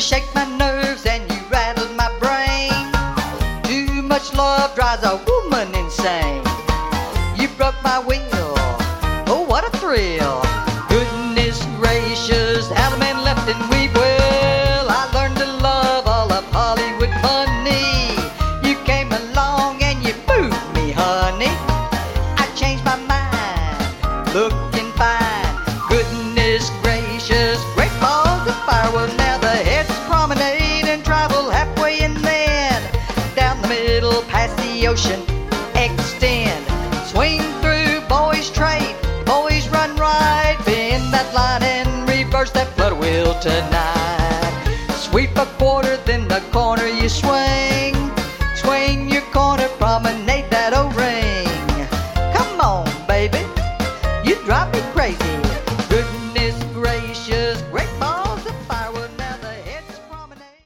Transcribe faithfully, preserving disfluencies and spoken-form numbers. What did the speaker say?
shake my nerves and you rattle my brain. Too much love drives a woman insane. You broke my will, oh what a thrill. Goodness gracious, how the man left and we will. I learned to love all of Hollywood money. You came along and you moved me, honey. I changed my mind, looking fine. Goodness gracious, great balls of fire. Well now the heads promenade and travel halfway and then down the middle past the ocean extend. Swing through boys trade, boys run right. Bend that line and reverse that flood wheel tonight. Sweep a quarter, then the corner you swing.